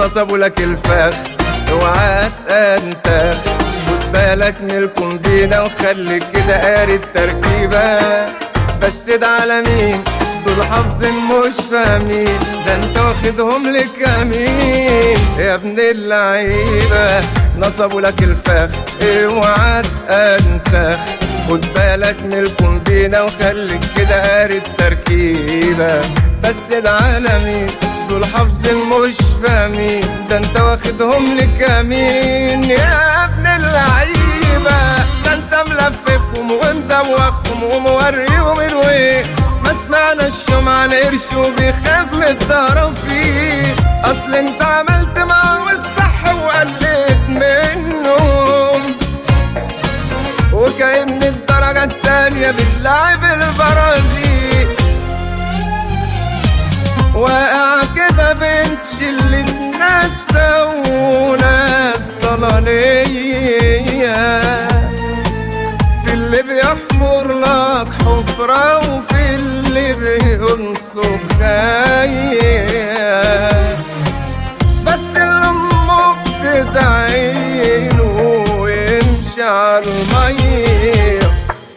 نصبوا لك الفخ اوعى تنتخ، خد بالك من الكومبينة وخليك كده قاري التركيبة. بس ده على مين؟ دول حافظين مش فاهمين، ده انت واخدهم لكمين يا ابن اللعيبة. نصبوا لك الفخ اوعى تنتخ، خد بالك من الكومبينة وخليك كده قاري التركيبة. بس ده على مين؟ دول حافظين مش فاهمين، ده انت واخدهم لكمين يا ابن اللعيبة. ده انت ملففهم ومدوخهم وموريهم الوين، ما سمعناش يوم على قرش وبيخاف من الطرفين. اصل انت عملت معه الصح وقلت منهم، وكأن الدرجة التانية باللعب البرازيل. واقع كده بين شلة ناس وناس ضلالية، في اللي بيحفر لك حفرة وفي اللي بينصب خايف. بس اللي امك تدعيله ويمشي على المية.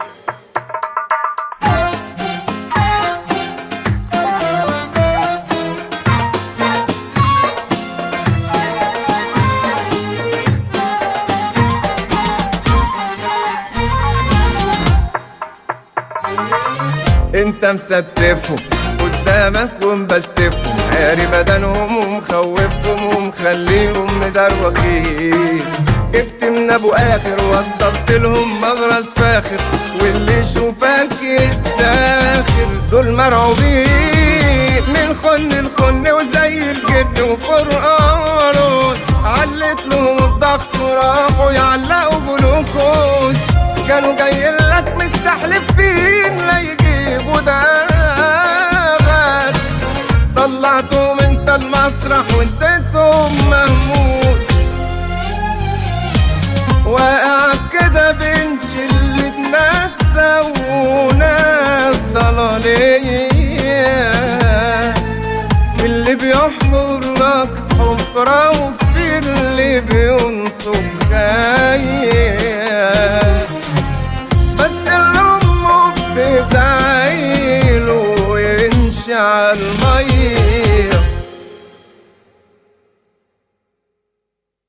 انت مستفهم قدامك ومبستفهم، عاري بدنهم ومخوفهم ومخليهم مدروخين. جبت من ابو اخر وضبط لهم مغرز فاخر، واللي يشوفك يتاخر. دول مرعوبين من خن الخن وزي الجد وفرقانوس، علت لهم الضغط وراحوا يعلقوا جلوكوز. كانوا جايين لك مستحلفين لا يجيبوا داغك، طلعتهم انت المسرح وانتهم مهموس. واقع كده بين شلة ناس وناس ضلالية، في اللي بيحفر لك حفرة وفي اللي بينصب خايف. بس اللي امك تدعيله ويمشي على المية.